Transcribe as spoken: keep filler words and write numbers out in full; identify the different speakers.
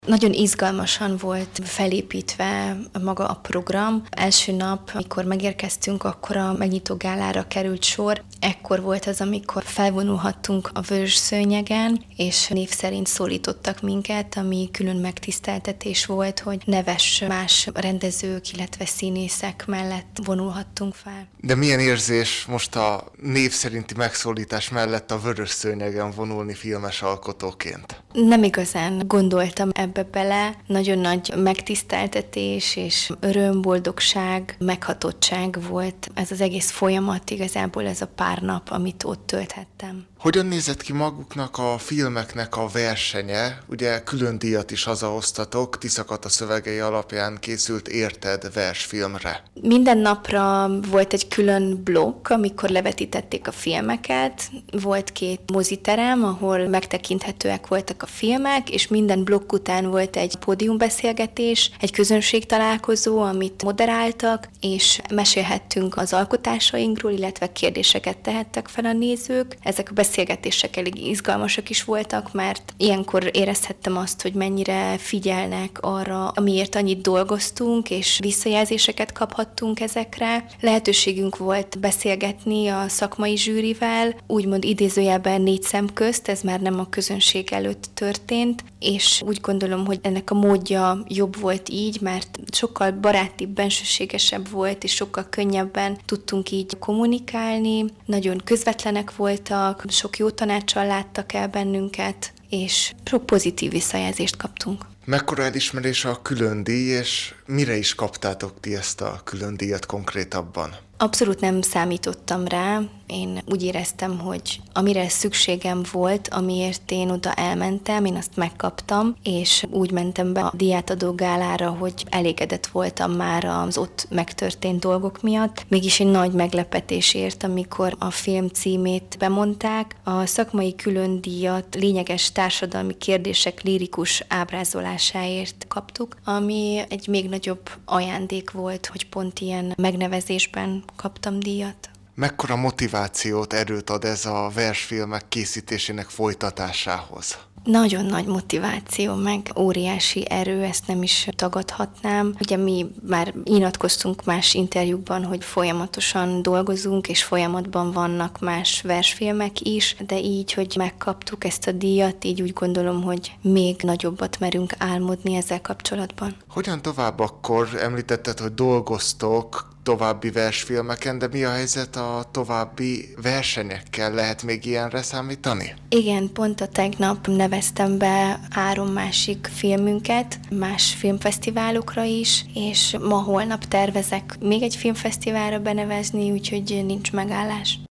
Speaker 1: Nagyon izgalmasan volt felépítve maga a program. Első nap, amikor megérkeztünk, akkor a megnyitó gálára került sor. Ekkor volt az, amikor felvonulhattunk a vörös szőnyegen, és név szerint szólítottak minket, ami külön megtiszteltetés volt, hogy neves más rendezők, illetve színészek mellett vonulhattunk fel.
Speaker 2: De milyen érzés most a név szerinti megszólítás mellett a vörös szőnyegen vonulni filmes alkotóként?
Speaker 1: Nem igazán gondoltam ebbe bele. Nagyon nagy megtiszteltetés és öröm, boldogság, meghatottság volt ez az egész folyamat, igazából ez a pár nap, amit ott tölthettem.
Speaker 2: Hogyan nézett ki maguknak a filmeknek a versenye? Ugye külön díjat is hazahoztatok, Tisza szövegei alapján készült Érted versfilmre.
Speaker 1: Minden napra volt egy külön blokk, amikor levetítették a filmeket. Volt két moziterem, ahol megtekinthetőek voltak a filmek, és minden blokk után volt egy pódiumbeszélgetés, egy közönségtalálkozó, amit moderáltak, és mesélhettünk az alkotásainkról, illetve kérdéseket tehettek fel a nézők. Ezek a beszélgetések elég izgalmasak is voltak, mert ilyenkor érezhettem azt, hogy mennyire figyelnek arra, amiért annyit dolgoztunk, és visszajelzéseket kaphattunk ezekre. Lehetőségünk volt beszélgetni a szakmai zsűrivel, úgymond idézőjelben négy szem közt, ez már nem a közönség előtt történt, és úgy gondolom, hogy ennek a módja jobb volt így, mert sokkal barátibb, bensőségesebb volt, és sokkal könnyebben tudtunk így kommunikálni, nagyon közvetlenek voltak, sok jó tanáccsal láttak el bennünket, és sok pozitív visszajelzést kaptunk.
Speaker 2: Mekkora elismerés a külön díj, és mire is kaptátok ti ezt a külön díjat konkrétabban?
Speaker 1: Abszolút nem számítottam rá. Én úgy éreztem, hogy amire szükségem volt, amiért én oda elmentem, én azt megkaptam, és úgy mentem be a díjátadó gálára, hogy elégedett voltam már az ott megtörtént dolgok miatt. Mégis egy nagy meglepetés ért, amikor a film címét bemondták. A szakmai külön díjat lényeges társadalmi kérdések lírikus ábrázolásáért kaptuk, ami egy még nagyobb ajándék volt, hogy pont ilyen megnevezésben kaptam díjat.
Speaker 2: Mekkora motivációt, erőt ad ez a versfilmek készítésének folytatásához?
Speaker 1: Nagyon nagy motiváció, meg óriási erő, ezt nem is tagadhatnám. Ugye mi már nyilatkoztunk más interjúkban, hogy folyamatosan dolgozunk, és folyamatban vannak más versfilmek is, de így, hogy megkaptuk ezt a díjat, így úgy gondolom, hogy még nagyobbat merünk álmodni ezzel kapcsolatban.
Speaker 2: Hogyan tovább akkor? Említetted, hogy dolgoztok további versfilmeken, de mi a helyzet a további versenyekkel? Lehet még ilyenre számítani?
Speaker 1: Igen, pont a tegnap neveztem be három másik filmünket, más filmfesztiválokra is, és ma holnap tervezek még egy filmfesztiválra benevezni, úgyhogy nincs megállás.